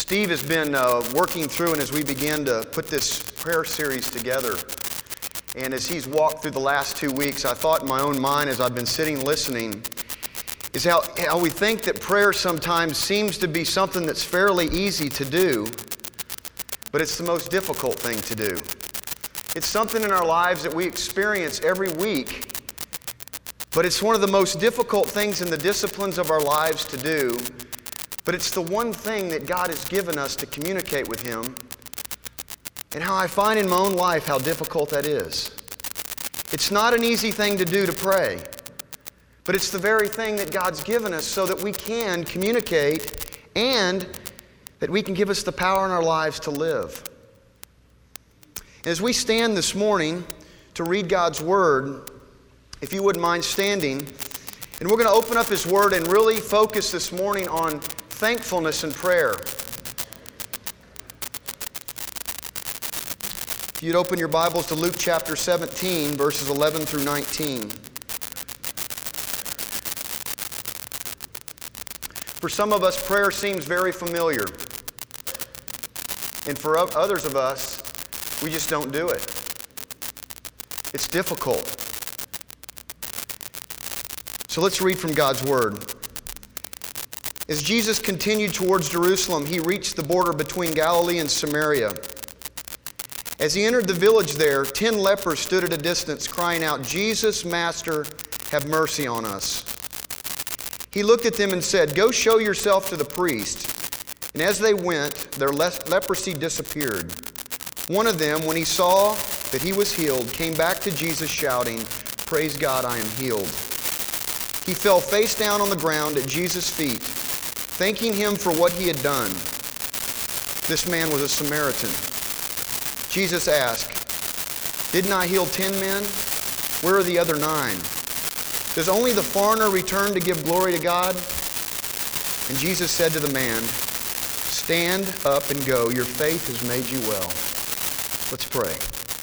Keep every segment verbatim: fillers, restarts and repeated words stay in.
Steve has been uh, working through, and as we began to put this prayer series together, and as he's walked through the last two weeks, I thought in my own mind as I've been sitting listening, is how, how we think that prayer sometimes seems to be something that's fairly easy to do, but it's the most difficult thing to do. It's something in our lives that we experience every week, but it's one of the most difficult things in the disciplines of our lives to do. But it's the one thing that God has given us to communicate with Him, and how I find in my own life how difficult that is. It's not an easy thing to do to pray, but it's the very thing that God's given us so that we can communicate and that we can give us the power in our lives to live. As we stand this morning to read God's Word, if you wouldn't mind standing, and we're going to open up His Word and really focus this morning on thankfulness and prayer. If you'd open your Bibles to Luke chapter seventeen, verses eleven through nineteen. For some of us, prayer seems very familiar. And for others of us, we just don't do it. It's difficult. So let's read from God's Word. As Jesus continued towards Jerusalem, He reached the border between Galilee and Samaria. As He entered the village there, ten lepers stood at a distance, crying out, "Jesus, Master, have mercy on us." He looked at them and said, "Go show yourself to the priest." And as they went, their leprosy disappeared. One of them, when he saw that he was healed, came back to Jesus shouting, "Praise God, I am healed." He fell face down on the ground at Jesus' feet, thanking Him for what He had done. This man was a Samaritan. Jesus asked, "Didn't I heal ten men? Where are the other nine? Does only the foreigner return to give glory to God?" And Jesus said to the man, "Stand up and go. Your faith has made you well." Let's pray.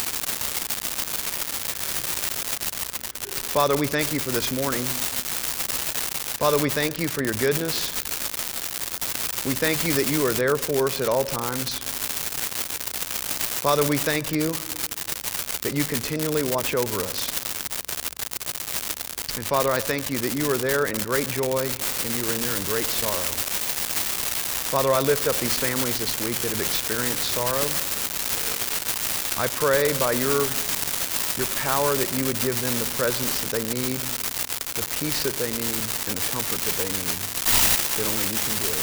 Father, we thank You for this morning. Father, we thank You for Your goodness. We thank You that You are there for us at all times. Father, we thank You that You continually watch over us. And Father, I thank You that You are there in great joy and You are in there in great sorrow. Father, I lift up these families this week that have experienced sorrow. I pray by Your, your power that You would give them the presence that they need, the peace that they need, and the comfort that they need, that only You can give.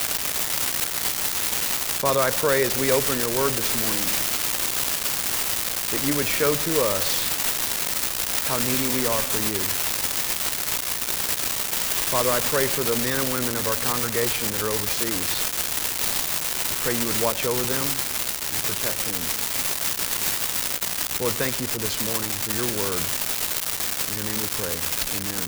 Father, I pray as we open Your Word this morning, that You would show to us how needy we are for You. Father, I pray for the men and women of our congregation that are overseas. I pray You would watch over them and protect them. Lord, thank You for this morning, for Your Word. In Your name we pray. Amen.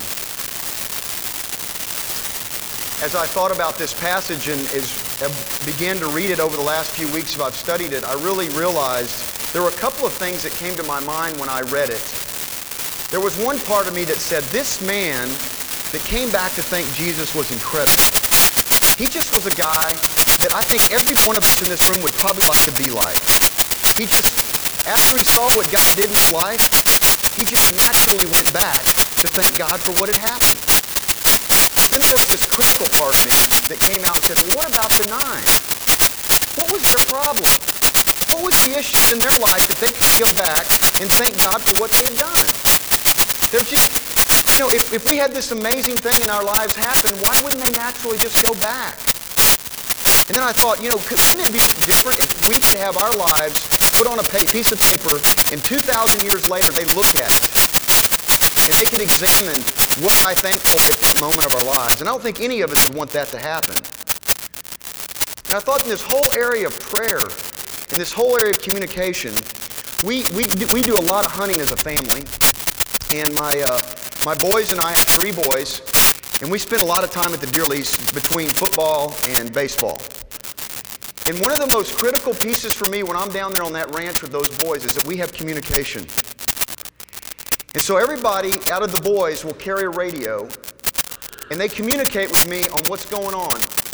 As I thought about this passage and as I began to read it over the last few weeks as I've studied it, I really realized there were a couple of things that came to my mind when I read it. There was one part of me that said, this man that came back to thank Jesus was incredible. He just was a guy that I think every one of us in this room would probably like to be like. He just, after he saw what God did in his life, he just naturally went back to thank God for what had happened. Then there was this critical part of me that came out and said, well, what about the nine? What was their problem? What was the issues in their life that they could go back and thank God for what they had done? They're just, you know, if, if we had this amazing thing in our lives happen, why wouldn't they naturally just go back? And then I thought, you know, couldn't it be different if we could have our lives put on a piece of paper and two thousand years later they look at it and they could examine what I thankful for at this moment of our lives. And I don't think any of us would want that to happen. And I thought in this whole area of prayer, in this whole area of communication, we we do, we do a lot of hunting as a family. And my uh, my boys and I have three boys, and we spend a lot of time at the deer lease between football and baseball. And one of the most critical pieces for me when I'm down there on that ranch with those boys is that we have communication. And so everybody out of the boys will carry a radio, and they communicate with me on what's going on.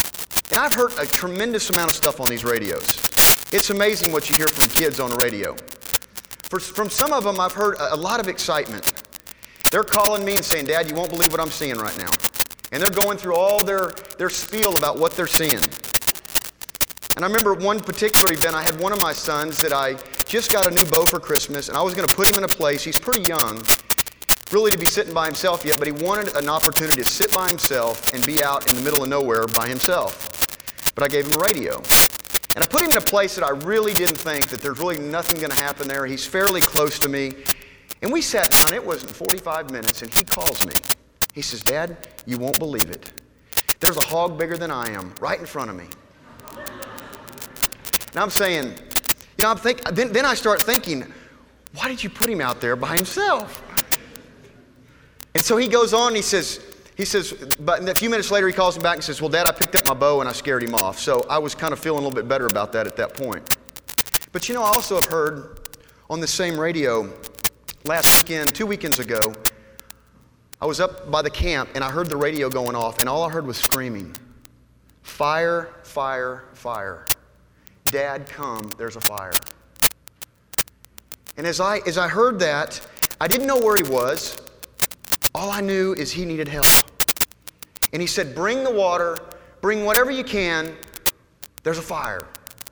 And I've heard a tremendous amount of stuff on these radios. It's amazing what you hear from kids on the radio. For, from some of them, I've heard a, a lot of excitement. They're calling me and saying, Dad, you won't believe what I'm seeing right now. And they're going through all their, their spiel about what they're seeing. And I remember one particular event, I had one of my sons that I just got a new bow for Christmas, and I was going to put him in a place. He's pretty young, really to be sitting by himself yet, but he wanted an opportunity to sit by himself and be out in the middle of nowhere by himself. But I gave him a radio. And I put him in a place that I really didn't think that there's really nothing going to happen there. He's fairly close to me. And we sat down, it wasn't forty-five minutes, and he calls me. He says, Dad, you won't believe it. There's a hog bigger than I am right in front of me. Now I'm saying, you know, I'm think, then, then I start thinking, why did you put him out there by himself? And so he goes on and he says, he says, but a few minutes later he calls me back and says, well, Dad, I picked up my bow and I scared him off. So I was kind of feeling a little bit better about that at that point. But you know, I also have heard on the same radio last weekend, two weekends ago, I was up by the camp and I heard the radio going off and all I heard was screaming. Fire, fire, fire. Dad, come, there's a fire. And as I as I heard that, I didn't know where he was. All I knew is he needed help. And he said, bring the water, bring whatever you can, there's a fire.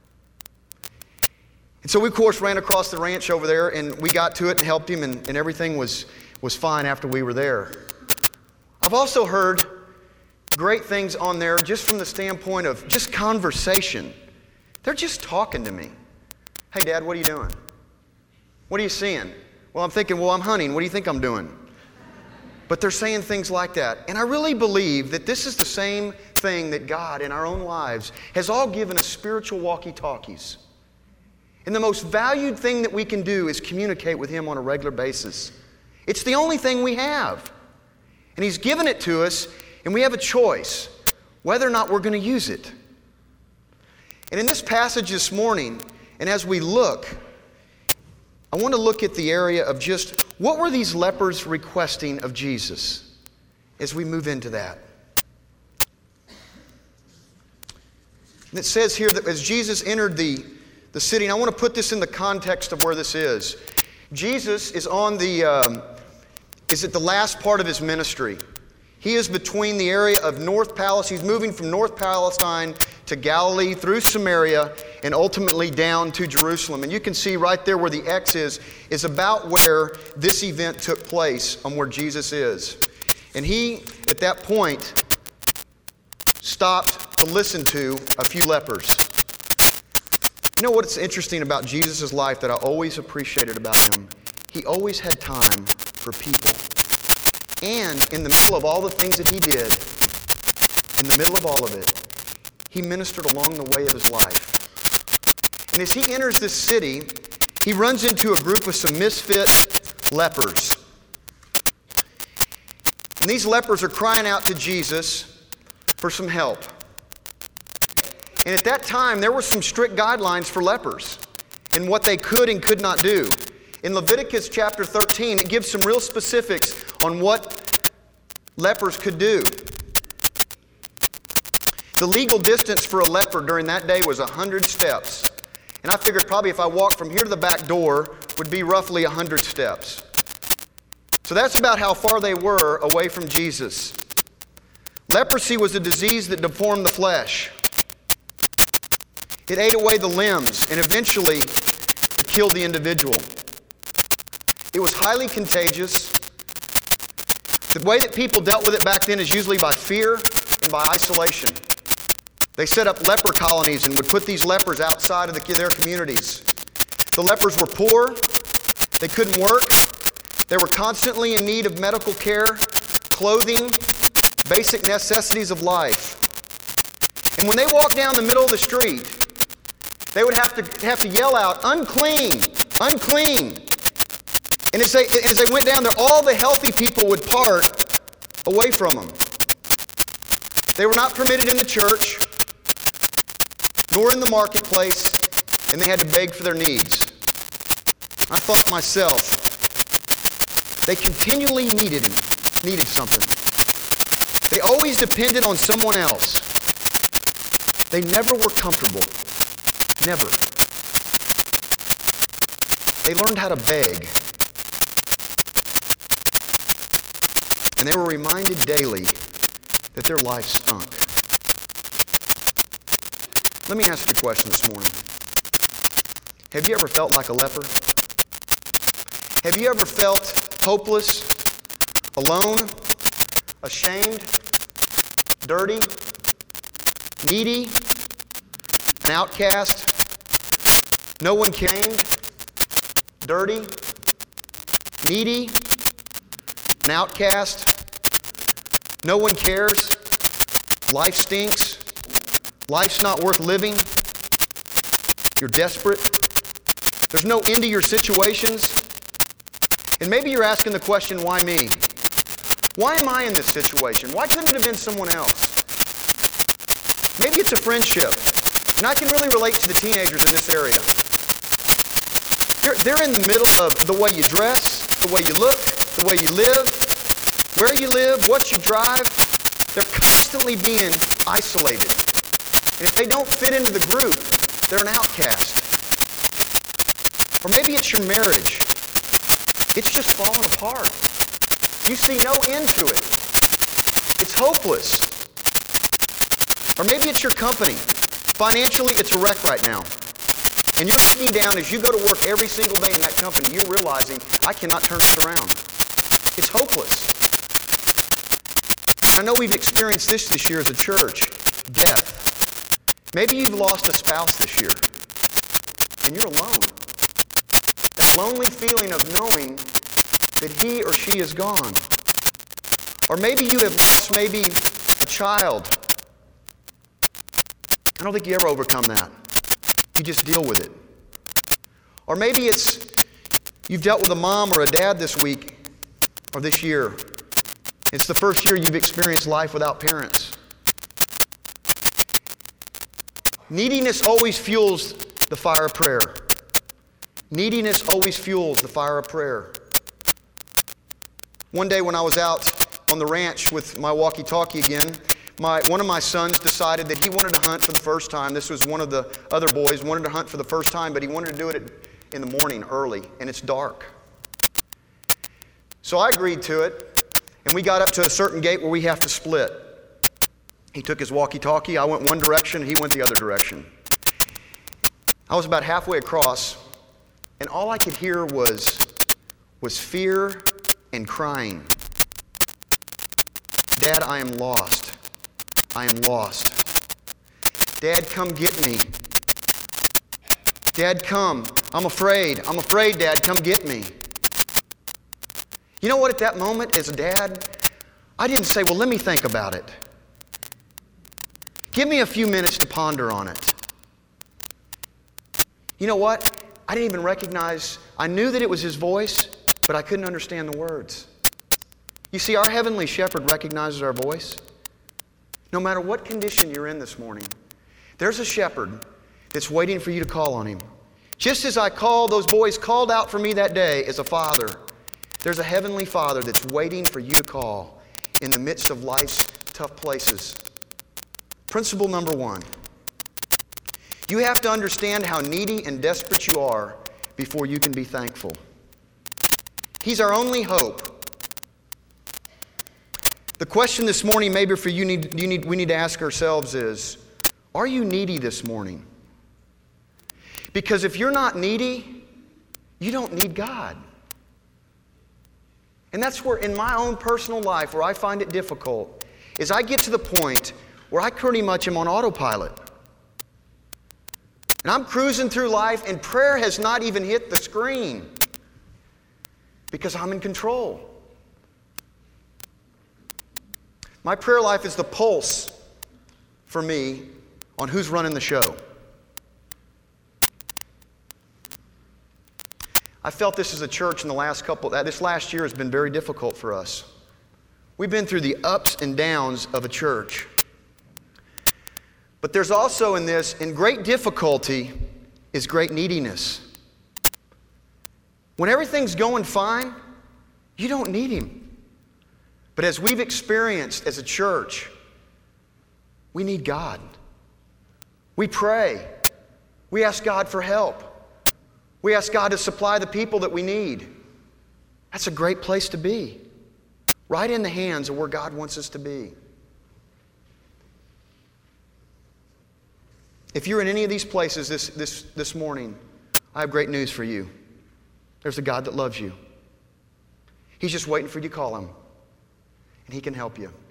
And so we, of course, ran across the ranch over there, and we got to it and helped him, and, and everything was, was fine after we were there. I've also heard great things on there just from the standpoint of just conversation. They're just talking to me. Hey, Dad, what are you doing? What are you seeing? Well, I'm thinking, well, I'm hunting. What do you think I'm doing? But they're saying things like that. And I really believe that this is the same thing that God in our own lives has all given us spiritual walkie-talkies. And the most valued thing that we can do is communicate with Him on a regular basis. It's the only thing we have. And He's given it to us, and we have a choice whether or not we're going to use it. And in this passage this morning, and as we look, I want to look at the area of just what were these lepers requesting of Jesus as we move into that. And it says here that as Jesus entered the, the city, and I want to put this in the context of where this is. Jesus is on the, um, is at the last part of His ministry. He is between the area of North Palestine. He's moving from North Palestine to Galilee, through Samaria, and ultimately down to Jerusalem. And you can see right there where the X is, is about where this event took place, on where Jesus is. And He, at that point, stopped to listen to a few lepers. You know what's interesting about Jesus' life that I always appreciated about Him? He always had time for people. And in the middle of all the things that He did, in the middle of all of it, He ministered along the way of His life. And as He enters this city, He runs into a group of some misfit lepers. And these lepers are crying out to Jesus for some help. And at that time, there were some strict guidelines for lepers and what they could and could not do. In Leviticus chapter thirteen, it gives some real specifics on what lepers could do. The legal distance for a leper during that day was one hundred steps. And I figured probably if I walked from here to the back door would be roughly one hundred steps. So that's about how far they were away from Jesus. Leprosy was a disease that deformed the flesh. It ate away the limbs and eventually killed the individual. It was highly contagious. The way that people dealt with it back then is usually by fear and by isolation. They set up leper colonies and would put these lepers outside of the, their communities. The lepers were poor. They couldn't work. They were constantly in need of medical care, clothing, basic necessities of life. And when they walked down the middle of the street, they would have to have to yell out, "Unclean, unclean." And as they, as they went down there, all the healthy people would part away from them. They were not permitted in the church, nor in the marketplace, and they had to beg for their needs. I thought to myself, they continually needed, needed something. They always depended on someone else. They never were comfortable. Never. They learned how to beg. And they were reminded daily that their life stunk. Let me ask you a question this morning. Have you ever felt like a leper? Have you ever felt hopeless, alone, ashamed, dirty, needy, an outcast, no one came, dirty, needy, an outcast, no one cares, life stinks, life's not worth living, you're desperate, there's no end to your situations, and maybe you're asking the question, why me? Why am I in this situation? Why couldn't it have been someone else? Maybe it's a friendship. And I can really relate to the teenagers in this area. They're, they're in the middle of the way you dress, the way you look, the way you live, where you live, what you drive. They're constantly being isolated. And if they don't fit into the group, they're an outcast. Or maybe it's your marriage. It's just falling apart. You see no end to it. It's hopeless. Or maybe it's your company. Financially, it's a wreck right now. And you're looking down as you go to work every single day in that company, you're realizing, I cannot turn this around. It's hopeless. I know we've experienced this this year as a church, death. Maybe you've lost a spouse this year, and you're alone. That lonely feeling of knowing that he or she is gone. Or maybe you have lost maybe a child. I don't think you ever overcome that. You just deal with it. Or maybe it's you've dealt with a mom or a dad this week or this year. It's the first year you've experienced life without parents. Neediness always fuels the fire of prayer. Neediness always fuels the fire of prayer. One day when I was out on the ranch with my walkie-talkie again, My, one of my sons decided that he wanted to hunt for the first time. This was one of the other boys, wanted to hunt for the first time, but he wanted to do it in the morning, early, and it's dark. So I agreed to it, and we got up to a certain gate where we have to split. He took his walkie-talkie, I went one direction, he went the other direction. I was about halfway across, and all I could hear was, was fear and crying. Dad, I am lost. I am lost. Dad, come get me. Dad, come. I'm afraid. I'm afraid, Dad. Come get me. You know what? At that moment, as a dad, I didn't say, well, let me think about it. Give me a few minutes to ponder on it. You know what? I didn't even recognize, I knew that it was his voice, but I couldn't understand the words. You see, our Heavenly Shepherd recognizes our voice. No matter what condition you're in this morning, there's a shepherd that's waiting for you to call on him. Just as I called, those boys called out for me that day as a father, there's a Heavenly Father that's waiting for you to call in the midst of life's tough places. Principle number one. You have to understand how needy and desperate you are before you can be thankful. He's our only hope. The question this morning, maybe for you, need, you need, we need to ask ourselves is, are you needy this morning? Because if you're not needy, you don't need God. And that's where, in my own personal life, where I find it difficult, is I get to the point where I pretty much am on autopilot. And I'm cruising through life, and prayer has not even hit the screen because I'm in control. My prayer life is the pulse for me on who's running the show. I felt this as a church in the last couple, this last year has been very difficult for us. We've been through the ups and downs of a church. But there's also in this, in great difficulty, is great neediness. When everything's going fine, you don't need Him. But as we've experienced as a church, we need God. We pray. We ask God for help. We ask God to supply the people that we need. That's a great place to be. Right in the hands of where God wants us to be. If you're in any of these places this, this, this morning, I have great news for you. There's a God that loves you. He's just waiting for you to call Him. And He can help you.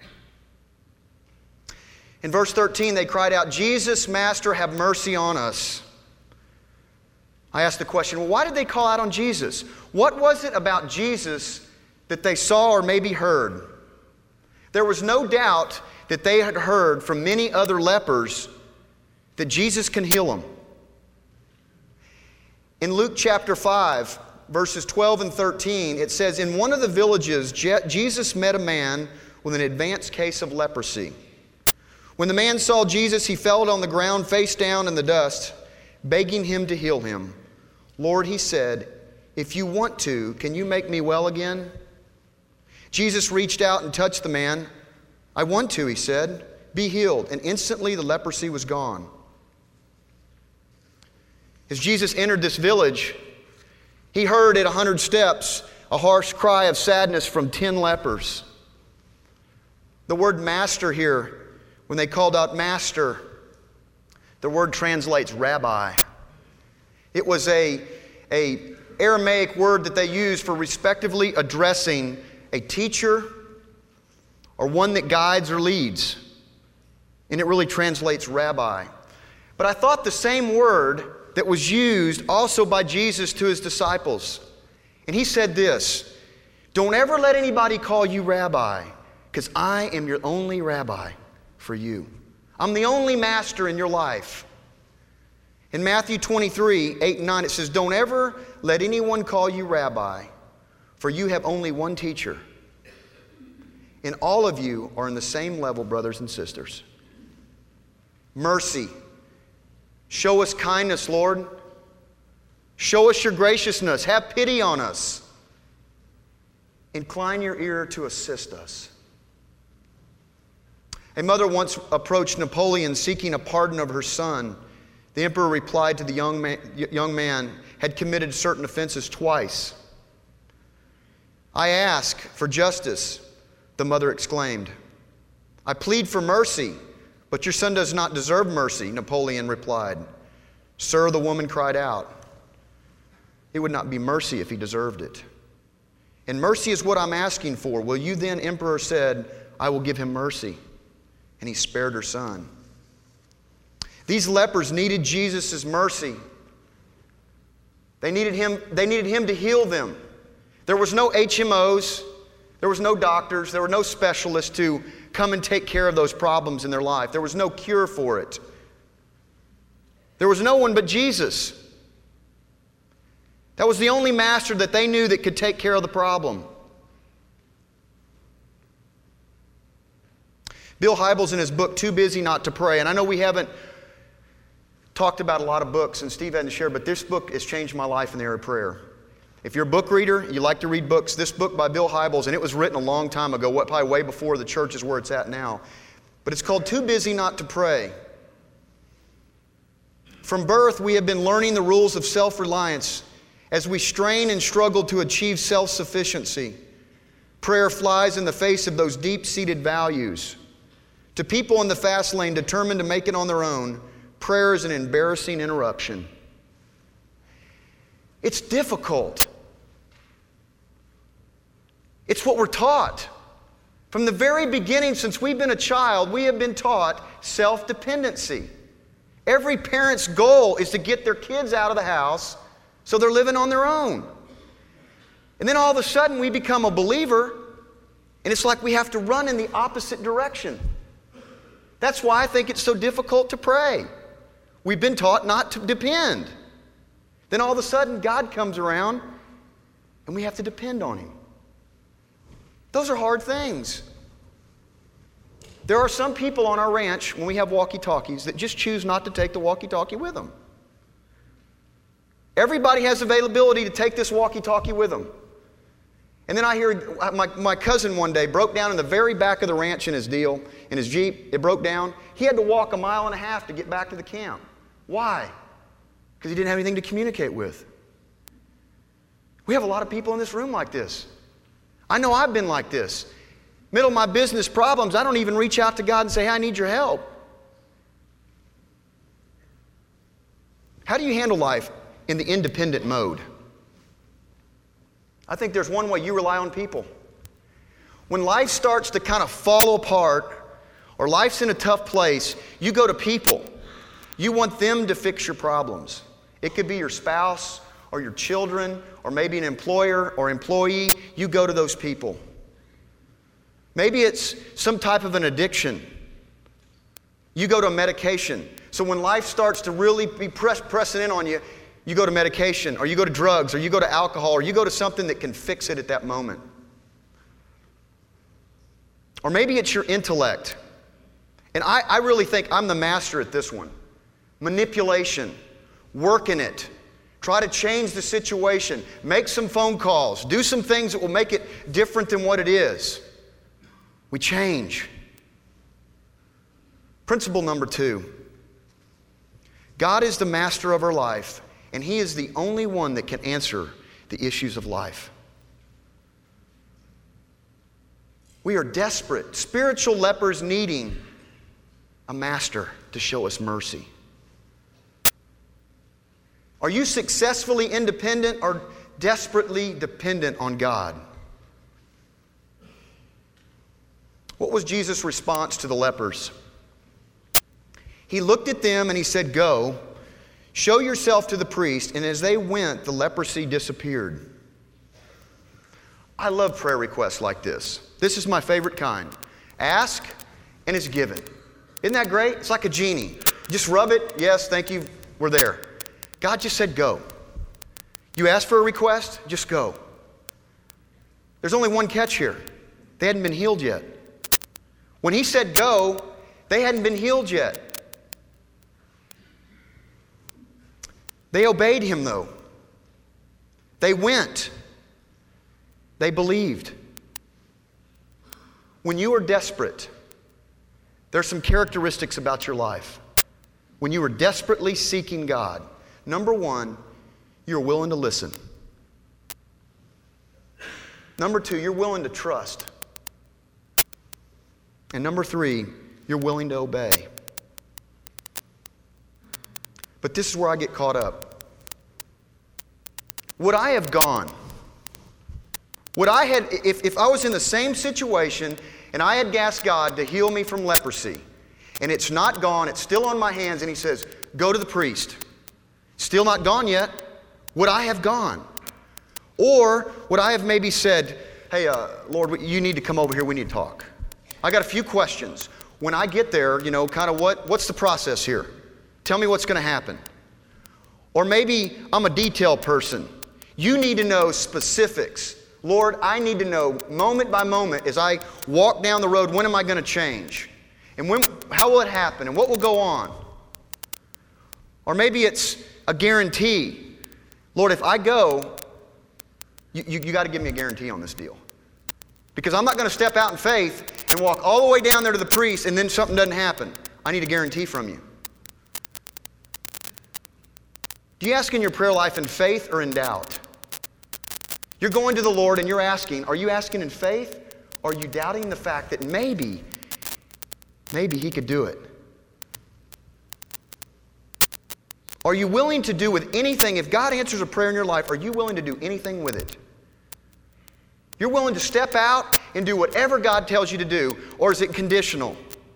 In verse thirteen, they cried out, "Jesus, Master, have mercy on us." I asked the question, well, why did they call out on Jesus? What was it about Jesus that they saw or maybe heard? There was no doubt that they had heard from many other lepers that Jesus can heal them. In Luke chapter five, verses twelve and thirteen, it says, "In one of the villages, Je- Jesus met a man with an advanced case of leprosy. When the man saw Jesus, he fell on the ground face down in the dust, begging Him to heal him. 'Lord,' he said, 'if you want to, can you make me well again?' Jesus reached out and touched the man. 'I want to,' he said. 'Be healed.' And instantly the leprosy was gone." As Jesus entered this village, He heard at a hundred steps a harsh cry of sadness from ten lepers. The word master here, when they called out master, the word translates rabbi. It was a, a Aramaic word that they used for respectively addressing a teacher or one that guides or leads. And it really translates rabbi. But I thought the same word that was used also by Jesus to His disciples. And He said this, "Don't ever let anybody call you rabbi, because I am your only rabbi for you. I'm the only master in your life." In Matthew twenty-three, eight and nine, it says, "Don't ever let anyone call you rabbi, for you have only one teacher. And all of you are in the same level, brothers and sisters." Mercy. Show us kindness, Lord. Show us your graciousness. Have pity on us. Incline your ear to assist us. A mother once approached Napoleon seeking a pardon of her son. The emperor replied to the young man, young man had committed certain offenses twice. "I ask for justice," the mother exclaimed. "I plead for mercy, but your son does not deserve mercy," Napoleon replied. "Sir," the woman cried out, "it would not be mercy if he deserved it. And mercy is what I'm asking for. Will you then," Emperor said, "I will give him mercy." And he spared her son. These lepers needed Jesus' mercy. They needed him, they needed him to heal them. There was no H M Os. There was no doctors. There were no specialists to come and take care of those problems in their life. There was no cure for it. There was no one but Jesus. That was the only master that they knew that could take care of the problem. Bill Hybels, in his book, Too Busy Not to Pray, and I know we haven't talked about a lot of books, and Steve hadn't shared, but this book has changed my life in the area of prayer. If you're a book reader, you like to read books, this book by Bill Hybels, and it was written a long time ago, what, probably way before the church is where it's at now, but it's called Too Busy Not to Pray. From birth, we have been learning the rules of self-reliance as we strain and struggle to achieve self-sufficiency. Prayer flies in the face of those deep-seated values. To people in the fast lane determined to make it on their own, prayer is an embarrassing interruption. It's difficult. It's what we're taught. From the very beginning, since we've been a child, we have been taught self-dependency. Every parent's goal is to get their kids out of the house so they're living on their own. And then all of a sudden we become a believer, and it's like we have to run in the opposite direction. That's why I think it's so difficult to pray. We've been taught not to depend. Then all of a sudden God comes around and we have to depend on Him. Those are hard things. There are some people on our ranch, when we have walkie-talkies, that just choose not to take the walkie-talkie with them. Everybody has availability to take this walkie-talkie with them. And then I hear my, my cousin one day broke down in the very back of the ranch in his deal, in his Jeep. It broke down. He had to walk a mile and a half to get back to the camp. Why? Because he didn't have anything to communicate with. We have a lot of people in this room like this. I know I've been like this. Middle of my business problems, I don't even reach out to God and say, hey, I need your help. How do you handle life in the independent mode? I think there's one way: you rely on people. When life starts to kind of fall apart or life's in a tough place, you go to people. You want them to fix your problems. It could be your spouse or your children or maybe an employer or employee. You go to those people. Maybe it's some type of an addiction. You go to a medication. So when life starts to really be press, pressing in on you, you go to medication, or you go to drugs, or you go to alcohol, or you go to something that can fix it at that moment. Or maybe it's your intellect. And I, I really think I'm the master at this one. Manipulation. Working it. Try to change the situation. Make some phone calls. Do some things that will make it different than what it is. We change. Principle number two. God is the master of our life, and He is the only one that can answer the issues of life. We are desperate, spiritual lepers needing a master to show us mercy. Are you successfully independent or desperately dependent on God? What was Jesus' response to the lepers? He looked at them and He said, "Go, show yourself to the priest." And as they went, the leprosy disappeared. I love prayer requests like this. This is my favorite kind. Ask and it's given. Isn't that great? It's like a genie. Just rub it. Yes, thank you. We're there. God just said go. You ask for a request, just go. There's only one catch here. They hadn't been healed yet. When He said go, they hadn't been healed yet. They obeyed Him though. They went. They believed. When you are desperate, there's some characteristics about your life. When you are desperately seeking God, number one, you're willing to listen. Number two, you're willing to trust. And number three, you're willing to obey. But this is where I get caught up. Would I have gone? Would I had, if, if I was in the same situation and I had asked God to heal me from leprosy, and it's not gone, it's still on my hands, and He says, go to the priest. Still not gone yet. Would I have gone? Or would I have maybe said, hey, uh, Lord, you need to come over here, we need to talk. I got a few questions. When I get there, you know, kind of what, what's the process here? Tell me what's going to happen. Or maybe I'm a detail person. You need to know specifics. Lord, I need to know moment by moment as I walk down the road, when am I going to change? And when, how will it happen? And what will go on? Or maybe it's a guarantee. Lord, if I go, you, you, you got to give me a guarantee on this deal. Because I'm not going to step out in faith and walk all the way down there to the priest and then something doesn't happen. I need a guarantee from you. Do you ask in your prayer life in faith or in doubt? You're going to the Lord and you're asking, are you asking in faith or are you doubting the fact that maybe, maybe He could do it? Are you willing to do with anything, if God answers a prayer in your life, are you willing to do anything with it? You're willing to step out and do whatever God tells you to do, or is it conditional?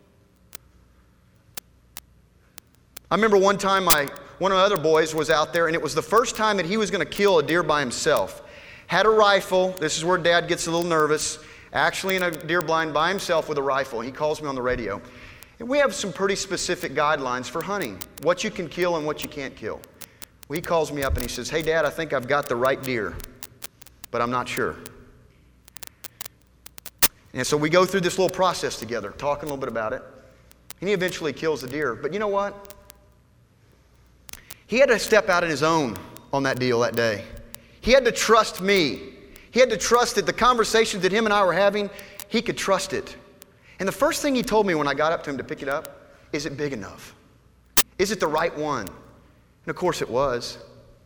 I remember one time my, one of my other boys was out there, and it was the first time that he was going to kill a deer by himself. Had a rifle. This is where Dad gets a little nervous. Actually in a deer blind by himself with a rifle. He calls me on the radio. And we have some pretty specific guidelines for hunting. What you can kill and what you can't kill. Well, he calls me up and he says, hey Dad, I think I've got the right deer, but I'm not sure. And so we go through this little process together, talking a little bit about it. And he eventually kills the deer. But you know what? He had to step out on his own on that deal that day. He had to trust me. He had to trust that the conversations that him and I were having, he could trust it. And the first thing he told me when I got up to him to pick it up, is it big enough? Is it the right one? And of course it was.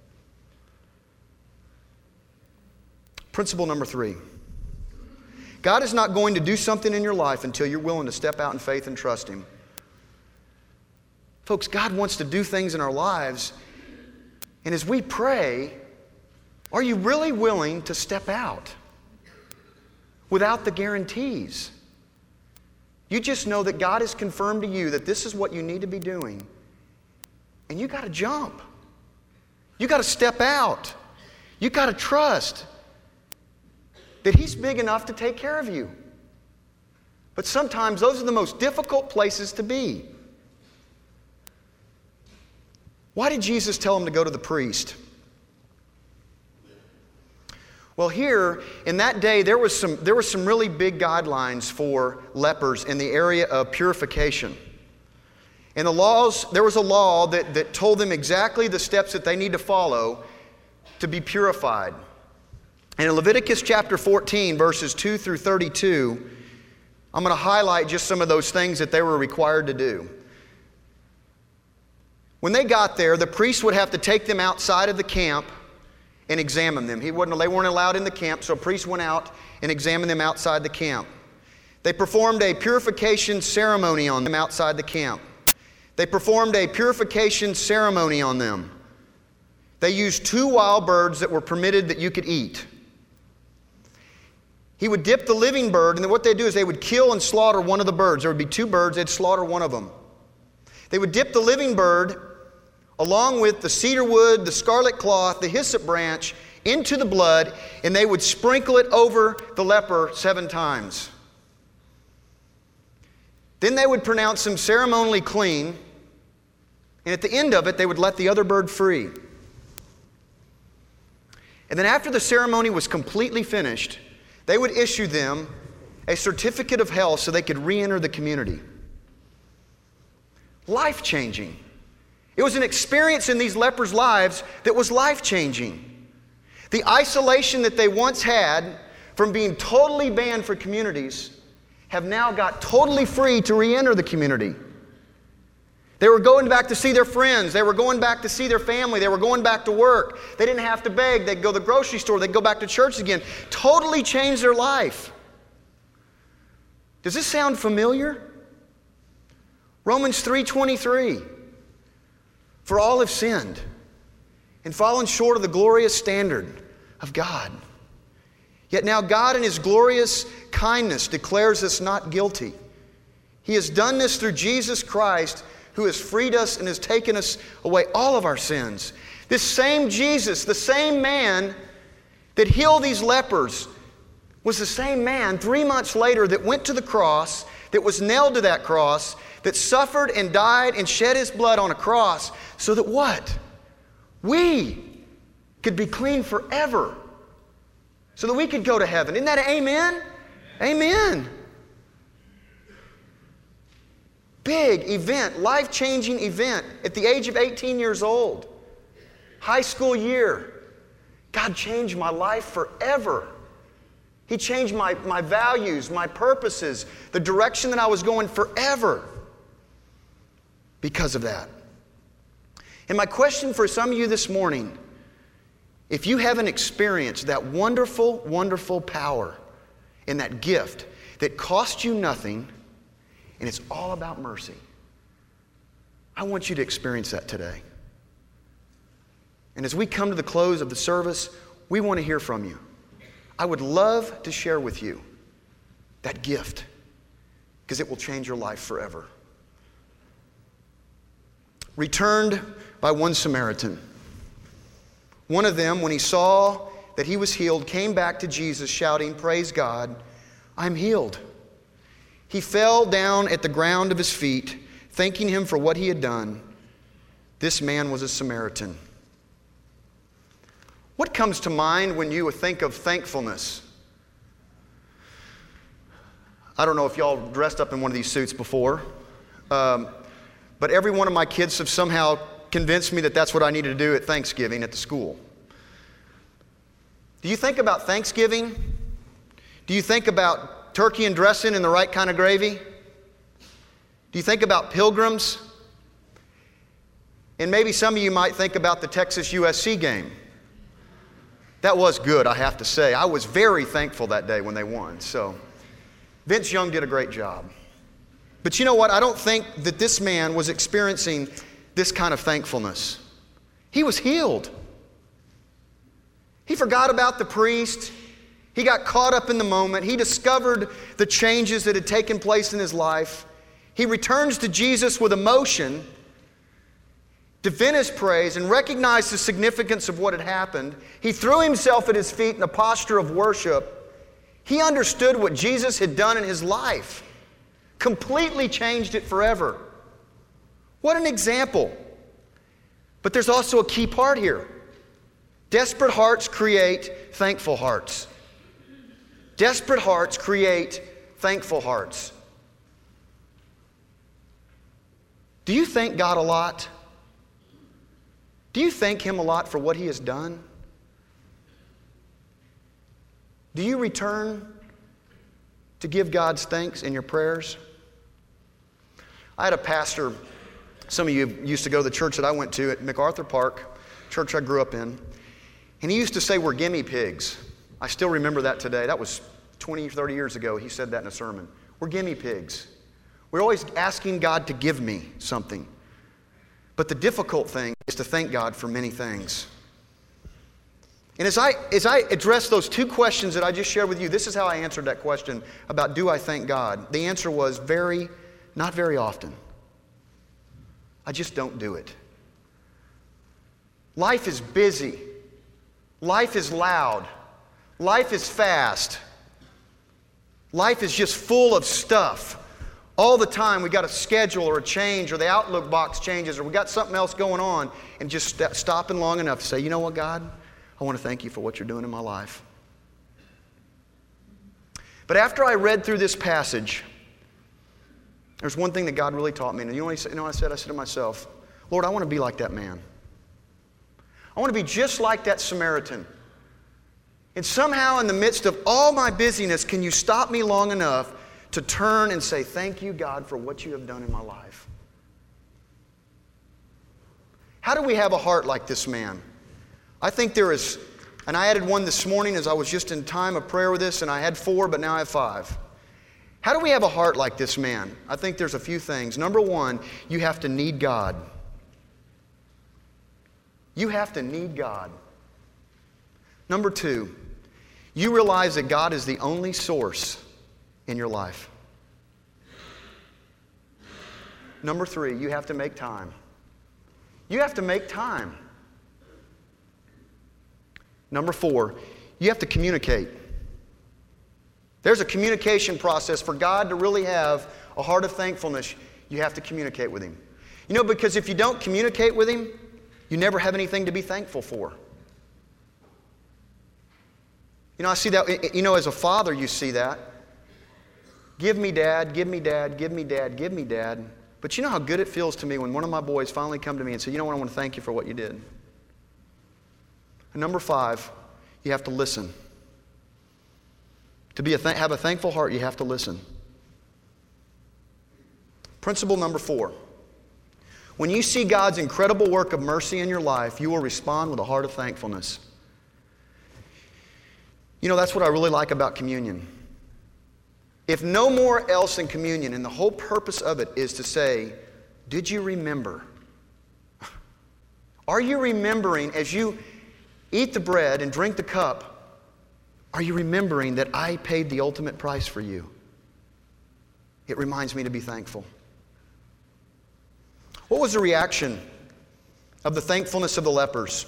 Principle number three. God is not going to do something in your life until you're willing to step out in faith and trust Him. Folks, God wants to do things in our lives. And as we pray, are you really willing to step out without the guarantees? You just know that God has confirmed to you that this is what you need to be doing. And you got to jump. You got to step out. You got to trust that He's big enough to take care of you. But sometimes those are the most difficult places to be. Why did Jesus tell him to go to the priest? Well, here, in that day, there was some, there were some really big guidelines for lepers in the area of purification. In the laws, there was a law that, that told them exactly the steps that they need to follow to be purified. And in Leviticus chapter fourteen, verses two through thirty-two, I'm going to highlight just some of those things that they were required to do. When they got there, the priest would have to take them outside of the camp and examine them. He wouldn't, they weren't allowed in the camp, so a priest went out and examined them outside the camp. They performed a purification ceremony on them outside the camp. They performed a purification ceremony on them. They used two wild birds that were permitted that you could eat. He would dip the living bird, and then what they'd do is they would kill and slaughter one of the birds. There would be two birds, they'd slaughter one of them. They would dip the living bird along with the cedar wood, the scarlet cloth, the hyssop branch into the blood, and they would sprinkle it over the leper seven times. Then they would pronounce him ceremonially clean, and at the end of it, they would let the other bird free. And then after the ceremony was completely finished, they would issue them a certificate of health so they could re-enter the community. Life-changing. It was an experience in these lepers' lives that was life-changing. The isolation that they once had from being totally banned for communities have now got totally free to re-enter the community. They were going back to see their friends. They were going back to see their family. They were going back to work. They didn't have to beg. They'd go to the grocery store. They'd go back to church again. Totally changed their life. Does this sound familiar? Romans three twenty-three. For all have sinned and fallen short of the glorious standard of God. Yet now God in His glorious kindness declares us not guilty. He has done this through Jesus Christ, who has freed us and has taken us away all of our sins. This same Jesus, the same man that healed these lepers, was the same man three months later that went to the cross, that was nailed to that cross, that suffered and died and shed His blood on a cross so that what? We could be clean forever. So that we could go to heaven. Isn't that an amen? Amen. Big event, life-changing event at the age of eighteen years old. High school year. God changed my life forever. He changed my, my values, my purposes, the direction that I was going forever because of that. And my question for some of you this morning, if you haven't experienced that wonderful, wonderful power and that gift that cost you nothing, and it's all about mercy, I want you to experience that today. And as we come to the close of the service, we want to hear from you. I would love to share with you that gift because it will change your life forever. Returned by one Samaritan. One of them, when he saw that he was healed, came back to Jesus shouting, "Praise God, I'm healed." He fell down at the ground of his feet, thanking him for what he had done. This man was a Samaritan. What comes to mind when you think of thankfulness? I don't know if y'all dressed up in one of these suits before, um, but every one of my kids have somehow convinced me that that's what I needed to do at Thanksgiving at the school. Do you think about Thanksgiving? Do you think about turkey and dressing and the right kind of gravy? Do you think about pilgrims? And maybe some of you might think about the Texas U S C game. That was good, I have to say. I was very thankful that day when they won. So Vince Young did a great job. But you know what? I don't think that this man was experiencing this kind of thankfulness. He was healed. He forgot about the priest. He got caught up in the moment. He discovered the changes that had taken place in his life. He returns to Jesus with emotion to vent his praise and recognize the significance of what had happened. He threw himself at his feet in a posture of worship. He understood what Jesus had done in his life, completely changed it forever. What an example. But there's also a key part here. Desperate hearts create thankful hearts. Desperate hearts create thankful hearts. Do you thank God a lot? Do you thank Him a lot for what He has done? Do you return to give God's thanks in your prayers? I had a pastor, some of you used to go to the church that I went to at MacArthur Park, church I grew up in, and he used to say, we're gimme pigs. I still remember that today. That was twenty, thirty years ago. He said that in a sermon. We're gimme pigs. We're always asking God to give me something. But the difficult thing is to thank God for many things. And as I, as I address those two questions that I just shared with you, this is how I answered that question about do I thank God? The answer was very, not very often. I just don't do it. Life is busy. Life is loud. Life is fast. Life is just full of stuff. All the time we got a schedule or a change or the Outlook box changes or we got something else going on, and just st- stopping long enough to say, you know what, God? I want to thank you for what you're doing in my life. But after I read through this passage, there's one thing that God really taught me. And you know what, he said, you know what I said? I said to myself, Lord, I want to be like that man. I want to be just like that Samaritan. And somehow in the midst of all my busyness, can you stop me long enough to turn and say, thank you, God, for what you have done in my life? How do we have a heart like this man? I think there is, and I added one this morning as I was just in time of prayer with this, and I had four, but now I have five. How do we have a heart like this man? I think there's a few things. Number one, you have to need God. You have to need God. Number two, you realize that God is the only source in your life. Number three, you have to make time. You have to make time. Number four, you have to communicate. There's a communication process. For God to really have a heart of thankfulness, you have to communicate with Him. You know, because if you don't communicate with Him, you never have anything to be thankful for. You know, I see that, you know, as a father, you see that. Give me dad, give me dad, give me dad, give me dad. But you know how good it feels to me when one of my boys finally come to me and say, you know what, I want to thank you for what you did. And number five, you have to listen. To be a th- have a thankful heart, you have to listen. Principle number four. When you see God's incredible work of mercy in your life, you will respond with a heart of thankfulness. You know, that's what I really like about communion. If no more else in communion, and the whole purpose of it is to say, did you remember? Are you remembering as you eat the bread and drink the cup, are you remembering that I paid the ultimate price for you? It reminds me to be thankful. What was the reaction of the thankfulness of the lepers?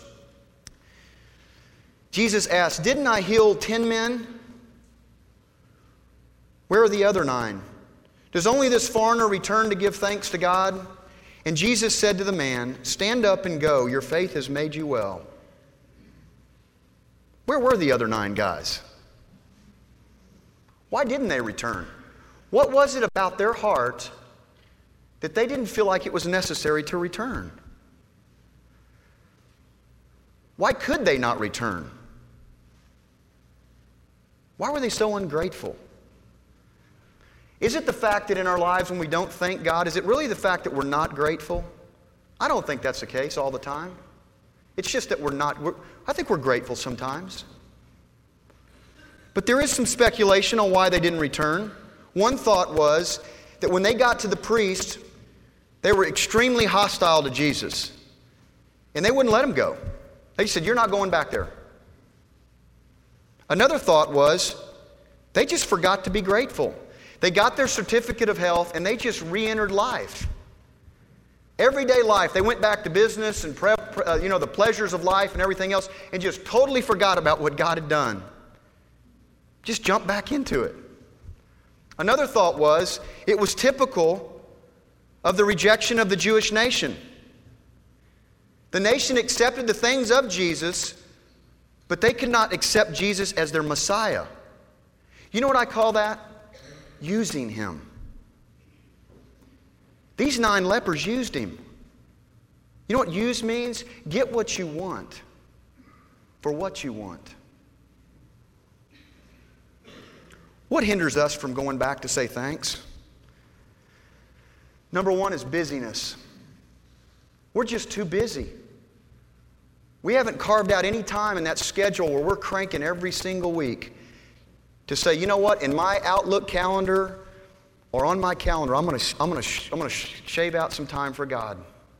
Jesus asked, didn't I heal ten men? Where are the other nine? Does only this foreigner return to give thanks to God? And Jesus said to the man, stand up and go. Your faith has made you well. Where were the other nine guys? Why didn't they return? What was it about their heart that they didn't feel like it was necessary to return? Why could they not return? Why were they so ungrateful? Is it the fact that in our lives when we don't thank God, is it really the fact that we're not grateful? I don't think that's the case all the time. It's just that we're not, we're, I think we're grateful sometimes. But there is some speculation on why they didn't return. One thought was that when they got to the priest, they were extremely hostile to Jesus. And they wouldn't let him go. They said, "You're not going back there." Another thought was they just forgot to be grateful. They got their certificate of health and they just re-entered life. Everyday life. They went back to business and pre- uh, you know, the pleasures of life and everything else and just totally forgot about what God had done. Just jumped back into it. Another thought was it was typical of the rejection of the Jewish nation. The nation accepted the things of Jesus, but they could not accept Jesus as their Messiah. You know what I call that? Using him. These nine lepers used him. You know what use means? Get what you want for what you want. What hinders us from going back to say thanks? Number one is busyness. We're just too busy. We haven't carved out any time in that schedule where we're cranking every single week to say, you know what, in my Outlook calendar or on my calendar, I'm going to I'm going to I'm going to shave out some time for God.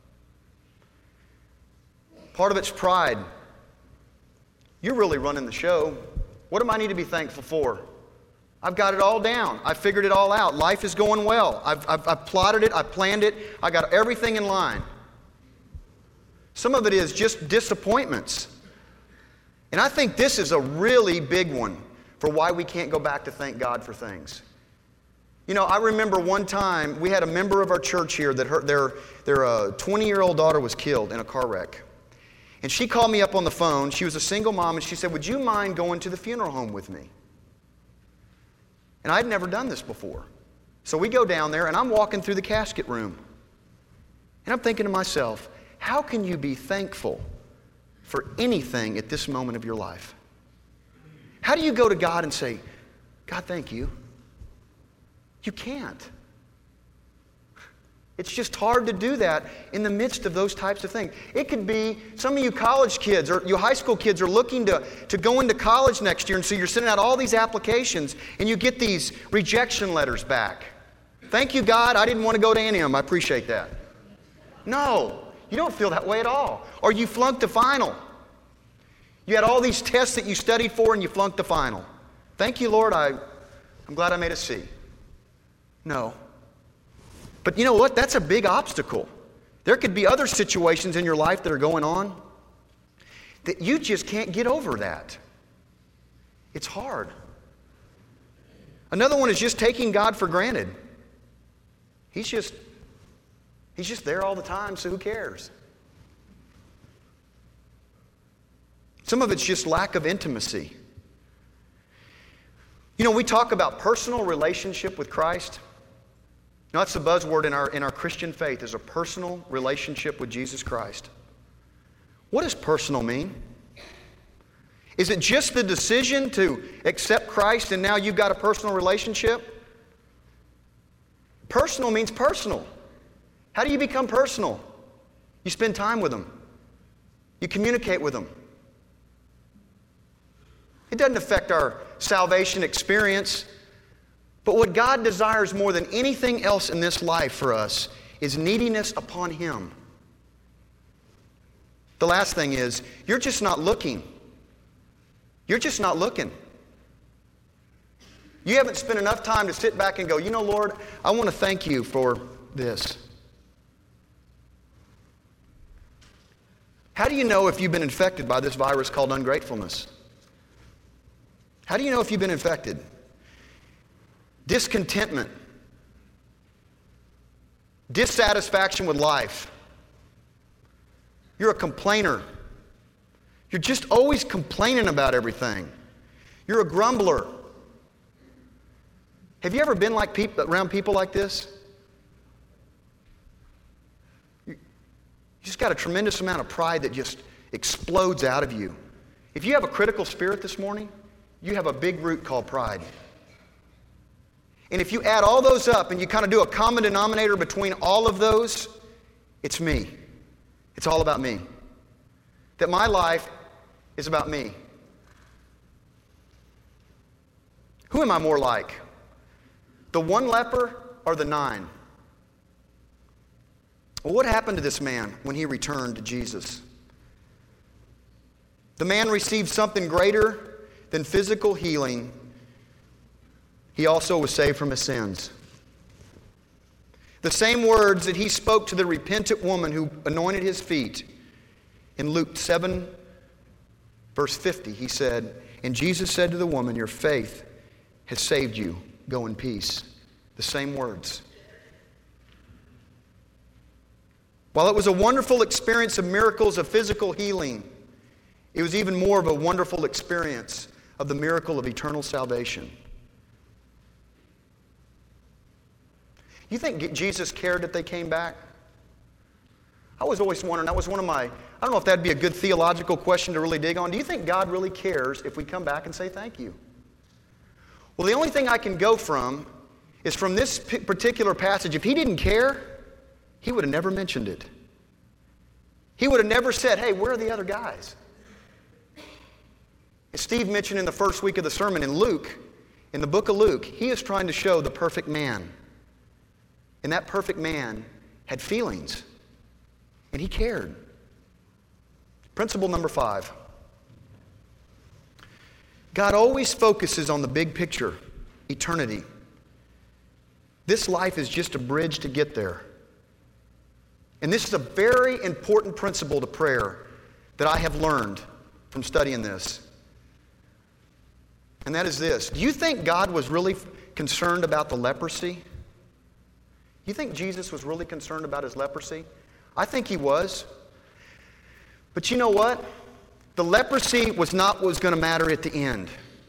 Part of it's pride. You're really running the show. What do I need to be thankful for? I've got it all down. I've figured it all out. Life is going well. I've, I've, I've plotted it. I've planned it. I got everything in line. Some of it is just disappointments. And I think this is a really big one for why we can't go back to thank God for things. You know, I remember one time we had a member of our church here that her, their their uh, twenty-year-old daughter was killed in a car wreck. And she called me up on the phone. She was a single mom, and she said, "Would you mind going to the funeral home with me?" And I'd never done this before. So we go down there, and I'm walking through the casket room. And I'm thinking to myself, how can you be thankful for anything at this moment of your life? How do you go to God and say, "God, thank you"? You can't. It's just hard to do that in the midst of those types of things. It could be some of you college kids or you high school kids are looking to, to go into college next year, and so you're sending out all these applications and you get these rejection letters back. "Thank you, God, I didn't want to go to any of them. I appreciate that." No, you don't feel that way at all. Or you flunked a final. You had all these tests that you studied for and you flunked the final. "Thank you, Lord, I, I'm glad I made a C." No. But you know what? That's a big obstacle. There could be other situations in your life that are going on that you just can't get over that. It's hard. Another one is just taking God for granted. He's just, he's just there all the time, so who cares? Some of it's just lack of intimacy. You know, we talk about personal relationship with Christ. Now, that's the buzzword in our, in our Christian faith, is a personal relationship with Jesus Christ. What does personal mean? Is it just the decision to accept Christ and now you've got a personal relationship? Personal means personal. How do you become personal? You spend time with Him. You communicate with Him. It doesn't affect our salvation experience. But what God desires more than anything else in this life for us is neediness upon Him. The last thing is, you're just not looking. You're just not looking. You haven't spent enough time to sit back and go, "You know, Lord, I want to thank you for this." How do you know if you've been infected by this virus called ungratefulness? How do you know if you've been infected? Discontentment, dissatisfaction with life. You're a complainer. You're just always complaining about everything. You're a grumbler. Have you ever been like people, around people like this? You just got a tremendous amount of pride that just explodes out of you. If you have a critical spirit this morning, you have a big root called pride. And if you add all those up and you kind of do a common denominator between all of those, it's me. It's all about me. That my life is about me. Who am I more like? The one leper or the nine? Well, what happened to this man when he returned to Jesus? The man received something greater than physical healing. He also was saved from his sins. The same words that he spoke to the repentant woman who anointed his feet. In Luke seven, verse fifty, he said, and Jesus said to the woman, your faith has saved you. Go in peace. The same words. While it was a wonderful experience of miracles of physical healing, it was even more of a wonderful experience of the miracle of eternal salvation. You think Jesus cared that they came back? I was always wondering, that was one of my, I don't know if that'd be a good theological question to really dig on. Do you think God really cares if we come back and say thank you? Well, the only thing I can go from is from this particular passage. If he didn't care, he would have never mentioned it. He would have never said, hey, where are the other guys? As Steve mentioned in the first week of the sermon in Luke, in the book of Luke, he is trying to show the perfect man. And that perfect man had feelings. And he cared. Principle number five. God always focuses on the big picture, eternity. This life is just a bridge to get there. And this is a very important principle to prayer that I have learned from studying this. And that is this. Do you think God was really concerned about the leprosy? You think Jesus was really concerned about his leprosy? I think he was. But you know what? The leprosy was not what was going to matter at the end.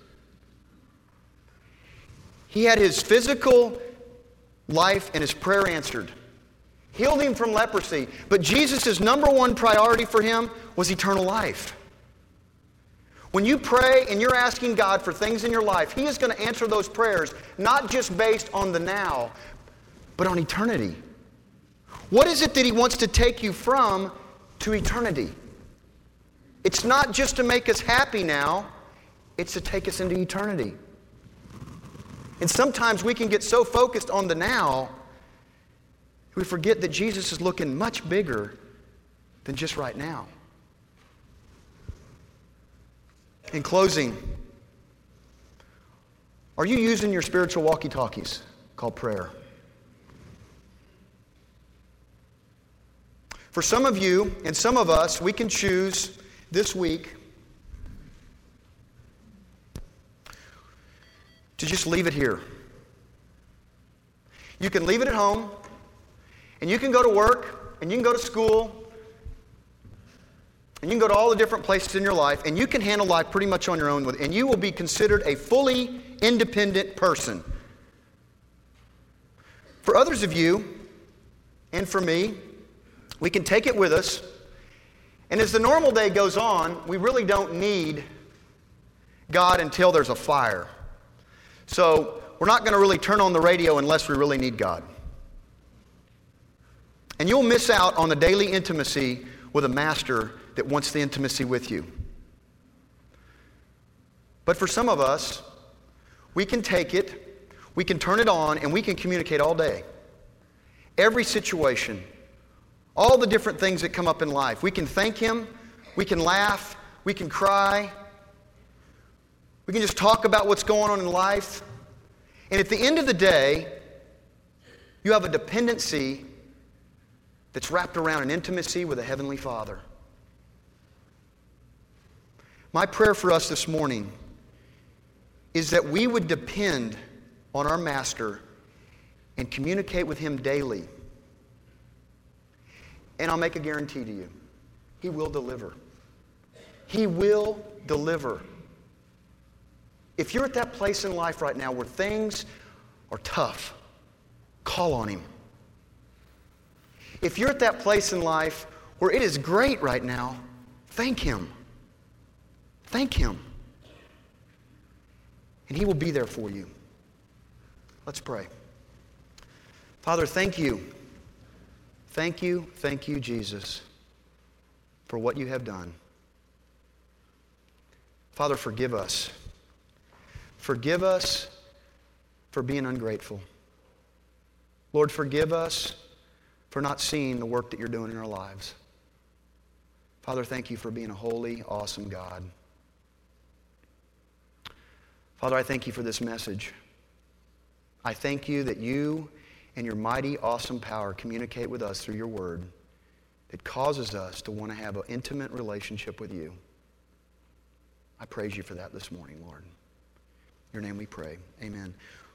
He had his physical life and his prayer answered. Healed him from leprosy. But Jesus' number one priority for him was eternal life. When you pray and you're asking God for things in your life, he is going to answer those prayers, not just based on the now, but on eternity. What is it that he wants to take you from to eternity? It's not just to make us happy now, it's to take us into eternity. And sometimes we can get so focused on the now, we forget that Jesus is looking much bigger than just right now. In closing, are you using your spiritual walkie-talkies called prayer? For some of you and some of us, we can choose this week to just leave it here. You can leave it at home, and you can go to work, and you can go to school, and you can go to all the different places in your life, and you can handle life pretty much on your own, with, and you will be considered a fully independent person. For others of you, and for me, we can take it with us, and as the normal day goes on, we really don't need God until there's a fire. So we're not going to really turn on the radio unless we really need God. And you'll miss out on the daily intimacy with a master that wants the intimacy with you. But for some of us, we can take it, we can turn it on, and we can communicate all day. Every situation, all the different things that come up in life. We can thank him, we can laugh, we can cry, we can just talk about what's going on in life. And at the end of the day, you have a dependency that's wrapped around an intimacy with a Heavenly Father. My prayer for us this morning is that we would depend on our Master and communicate with him daily. And I'll make a guarantee to you. He will deliver. He will deliver. If you're at that place in life right now where things are tough, call on him. If you're at that place in life where it is great right now, thank him. Thank him. And He will be there for you. Let's pray. Father, thank you. Thank you, thank you, Jesus, for what you have done. Father, forgive us. Forgive us for being ungrateful. Lord, forgive us for not seeing the work that you're doing in our lives. Father, thank you for being a holy, awesome God. Father, I thank you for this message. I thank you that you and your mighty, awesome power communicate with us through your word that causes us to want to have an intimate relationship with you. I praise you for that this morning, Lord. In your name we pray. Amen.